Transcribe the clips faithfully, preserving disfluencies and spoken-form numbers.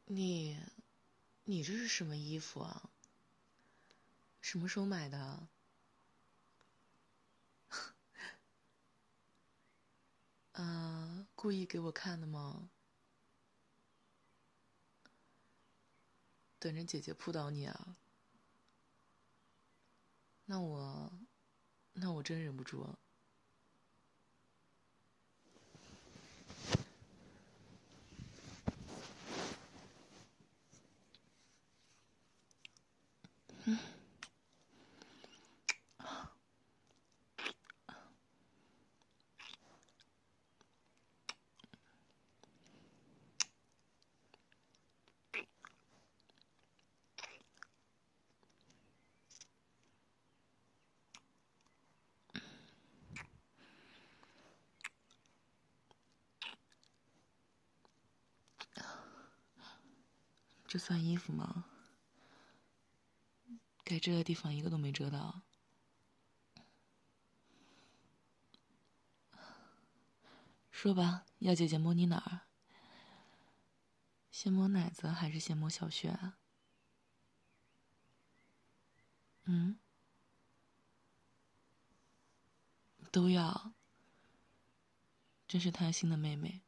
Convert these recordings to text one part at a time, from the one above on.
你，你这是什么衣服啊？什么时候买的？啊，故意给我看的吗？等着姐姐扑倒你啊？那我，那我真忍不住了。嗯。这算衣服吗？该遮的地方一个都没遮到。说吧，要姐姐摸你哪儿？先摸奶子还是先摸小穴啊？嗯，都要。真是贪心的妹妹，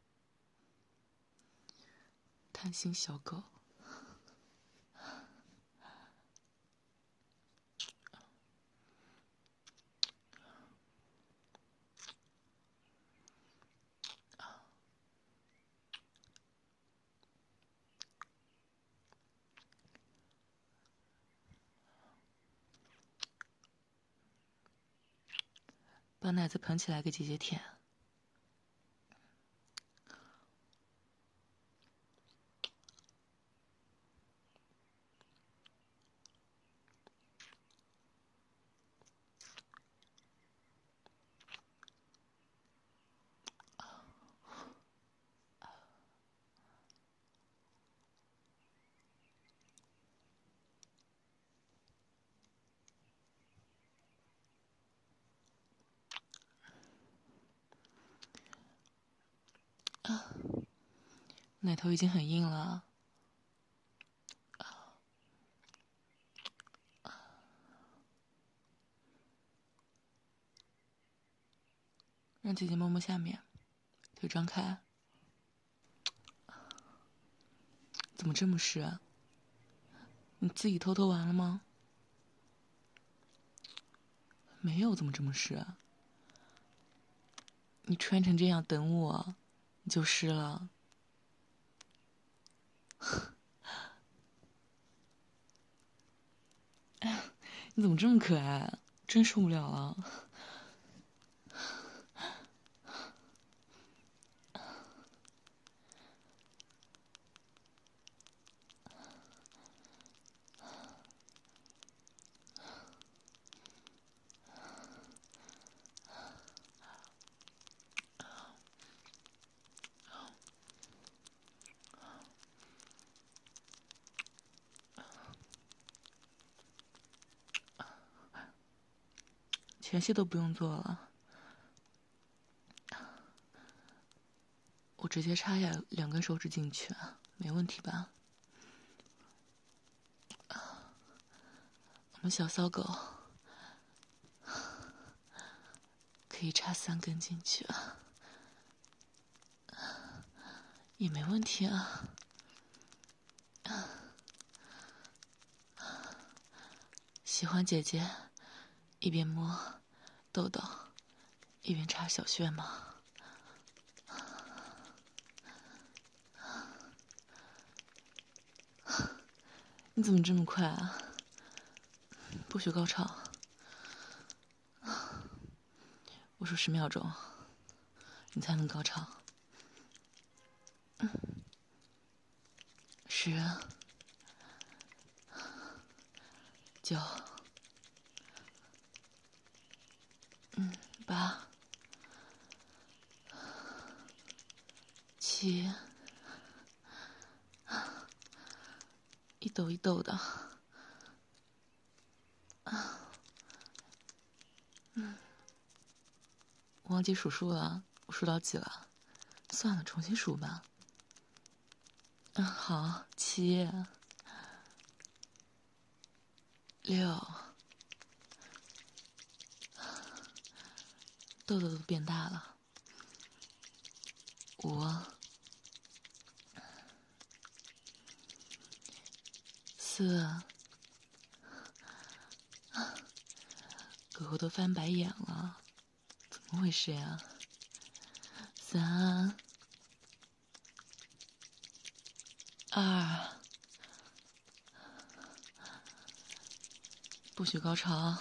贪心小狗。把奶子捧起来给姐姐舔。奶头已经很硬了。让姐姐摸摸下面，腿张开。怎么这么湿啊？你自己偷偷玩了吗？没有，怎么这么湿啊？你穿成这样等我，你就湿了。你怎么这么可爱？真受不了了。前戏都不用做了，我直接插下两根手指进去，没问题吧？我们小骚狗可以插三根进去，也没问题啊。喜欢姐姐一边摸豆豆一边插小穴吗？你怎么这么快啊？不许高潮！我数十秒钟，你才能高潮。十、九、嗯，八、七，一抖一抖的。嗯，我忘记数数了，我数到几了？算了，重新数吧。啊， 好，七、六，痘痘都变大了。五、四，狗狗都翻白眼了，怎么回事呀？三、二，不许高潮。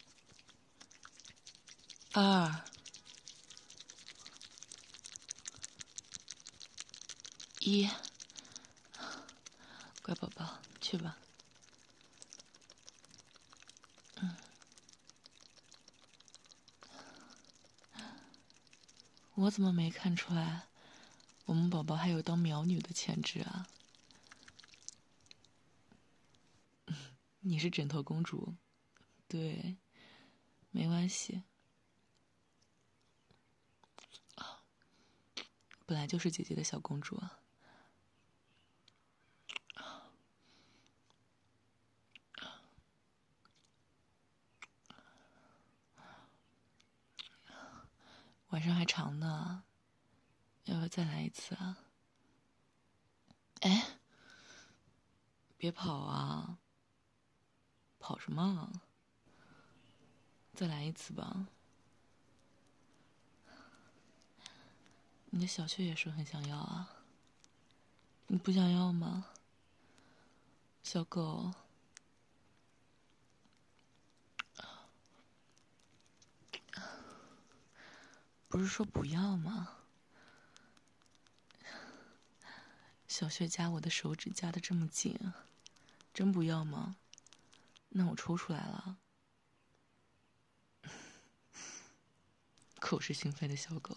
二、一，乖宝宝，去吧。嗯，我怎么没看出来，我们宝宝还有当苗女的潜质啊？你是枕头公主，对，没关系，本来就是姐姐的小公主啊。晚上还长呢，要不要再来一次啊？哎，别跑啊！跑什么啊？再来一次吧。你的小雀也说很想要啊，你不想要吗？小狗，不是说不要吗？小雀夹我的手指夹得这么紧，真不要吗？那我抽出来了。口是心非的小狗。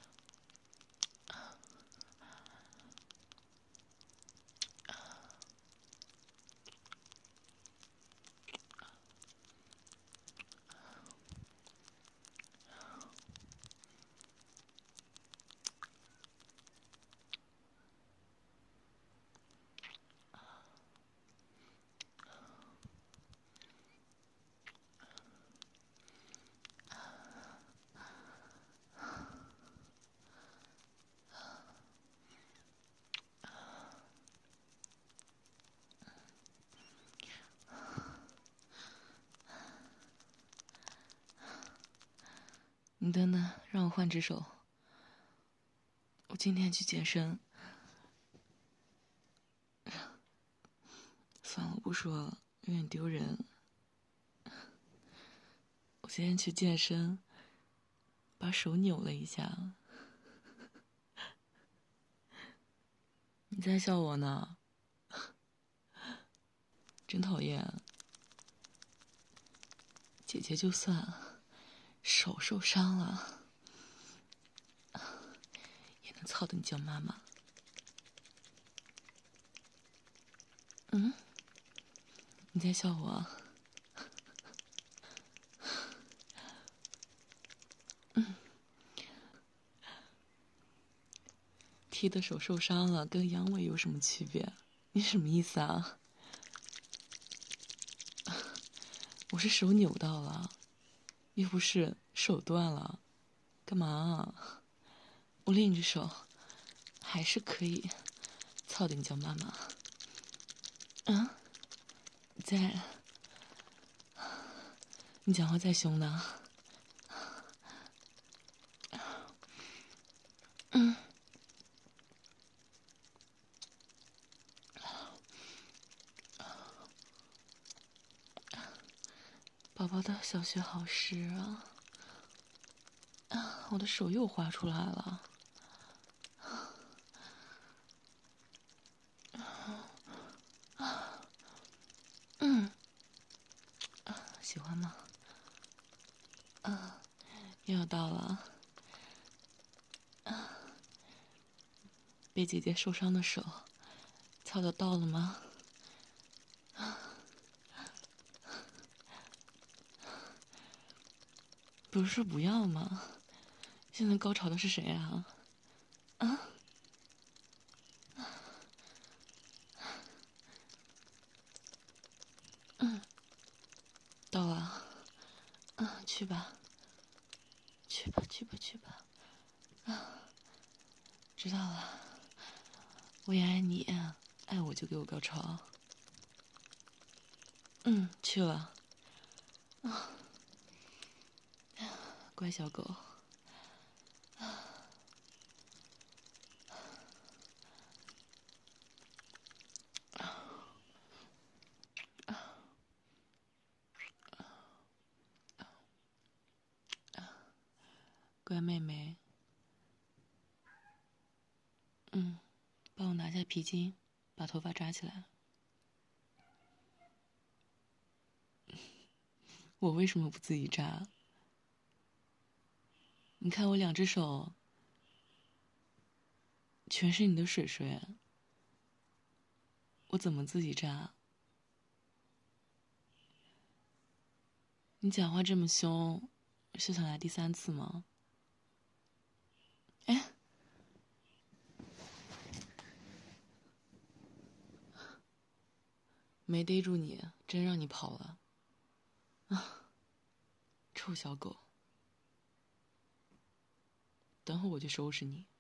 你等等，让我换只手。我今天去健身。算了，我不说了，有点丢人。我今天去健身，把手扭了一下。你在笑我呢？真讨厌。姐姐就算手受伤了，也能操得你叫妈妈。嗯？你在笑我？嗯。踢的手受伤了，跟阳痿有什么区别？你什么意思啊？我是手扭到了，又不是手断了，干嘛啊？我另一只手还是可以操的你叫妈妈。嗯？你在？你讲话再凶呢？嗯。宝宝的小穴好湿啊！啊，我的手又滑出来了。嗯，喜欢吗？啊，又要到了。啊，被姐姐受伤的手，操得到了吗？不是说不要吗？现在高潮的是谁啊？啊？ 嗯，到了。嗯，去吧，去吧，去吧，去吧。啊，知道了。我也爱你，爱我就给我高潮。嗯，去了。啊，乖小狗。乖妹妹。嗯，帮我拿下皮筋，把头发扎起来。我为什么不自己扎？你看我两只手，全是你的水水，我怎么自己扎？你讲话这么凶，是想来第三次吗？哎，没逮住你，真让你跑了。啊，臭小狗！等会我就收拾你。